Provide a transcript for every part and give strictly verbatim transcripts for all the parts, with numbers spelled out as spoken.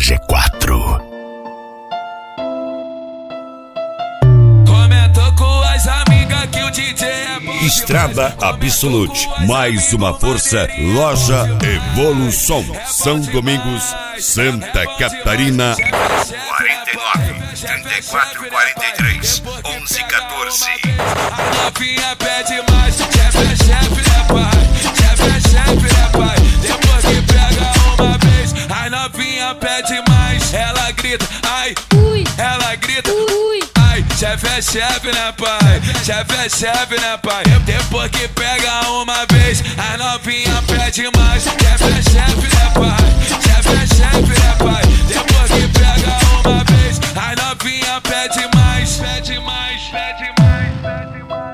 G quatro. Comentou com as amigas que o D J é bom. Estrada Absolute, mais uma força. Loja Evolução, São Domingos, Santa Catarina. quarenta e nove, trinta e quatro, quarenta e três, onze, quatorze. A novinha pede mais, chefe é chefe, né pai? Chefe é chefe, né pai? Depois que pega uma vez, a novinha pede mais. Ela grita, ai, ui. Ela grita, ui. Ai, chefe é chefe, né pai? Chefe é chefe, né pai? Depois que pega uma vez, a novinha pede mais. Chefe é chefe, né pai? Chefe é chefe, né pai? Depois que pega uma vez, a novinha pede mais. Pede mais, pede mais, pede mais.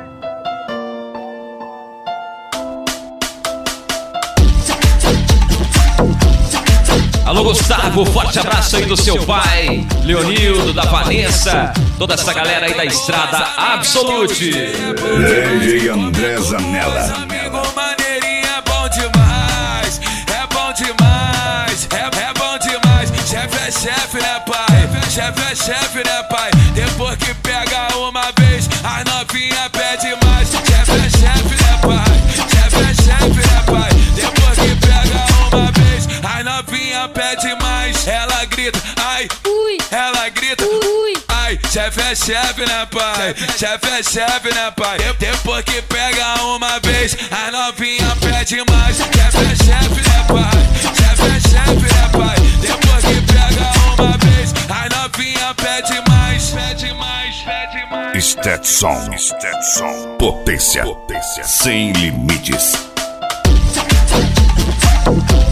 Alô Gustavo, forte abraço aí do seu pai, Leonildo, da Vanessa, toda essa galera aí da Estrada Absolute. D J André Zanella. Amigo maneirinho é bom demais, é bom demais, é, é bom demais. Chefe é chefe, né pai? Chefe é chefe, né pai? Depois que pega uma vez, a novinha pede mais. Chefe é chefe, né pai? Chefe é chefe, né pai? Depois que pega uma vez, a novinha pede mais. Ela grita, ai, ui. Ela grita, ui. Ai, chefe é chefe, né pai? Chefe é chefe, né pai? Depois que pega uma vez, a novinha pede mais. Chefe é chefe, né pai? Chefe é chefe, né pai? Depois que pega uma vez, a novinha pede mais. Pede mais, pede mais. Stetson, Stetson. Potência, potência sem limites.